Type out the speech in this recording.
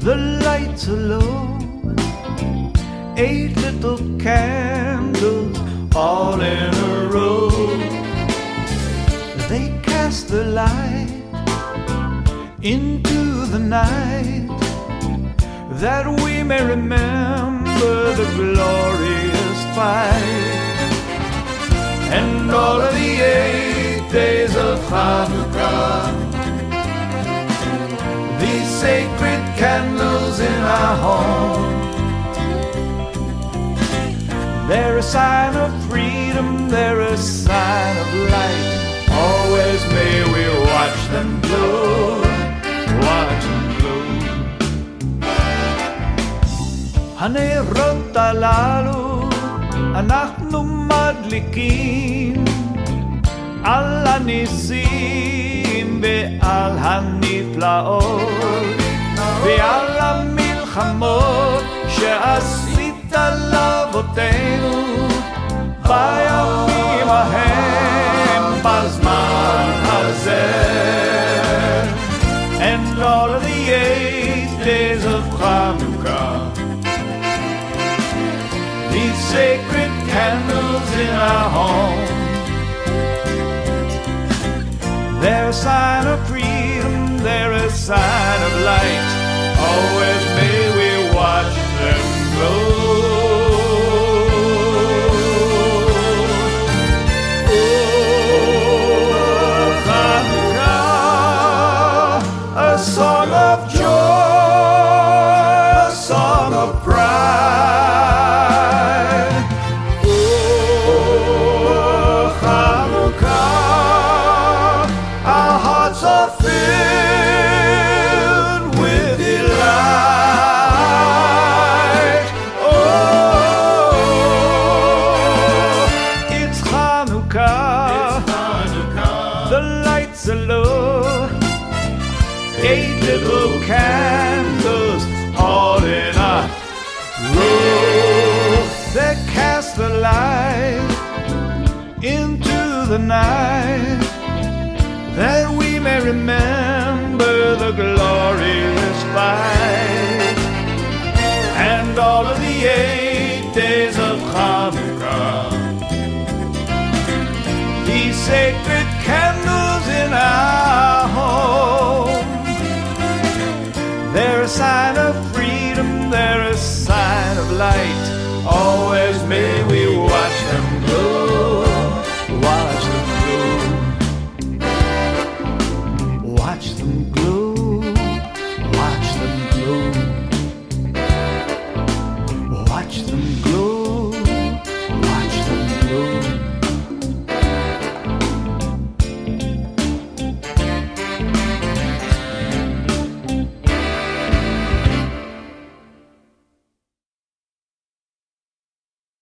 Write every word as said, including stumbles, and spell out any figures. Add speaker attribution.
Speaker 1: The lights are low, eight little candles all in a row. They cast the light into the night, that we may remember the glorious fight. And all of the eight days of Hanukkah, these sacred candles in our home, they're a sign of freedom, they're a sign of light. Always may we watch them glow, watch them glow. הנרות הללו אנחנו מדליקים על הניסים ועל הנפלאות ועל המלחמות שעשית לאבותינו בימים ההם בזמן הזה. And all of the eight days of Hanukkah, these sacred candles in our home, they're a sign of freedom, they're a sign of light. Always may we watch them glow. Oh, Hanukkah, a song of joy, a song of pride. Oh, Hanukkah, our hearts are filled with delight. Oh, it's Hanukkah,
Speaker 2: It's Hanukkah.
Speaker 1: the lights are low, eight little candles all in a row. They cast the light into the night, that we may remember the glorious fight. And all of the eight days of Hanukkah, these sacred candles in our home, they're a sign of freedom, they're a sign of light.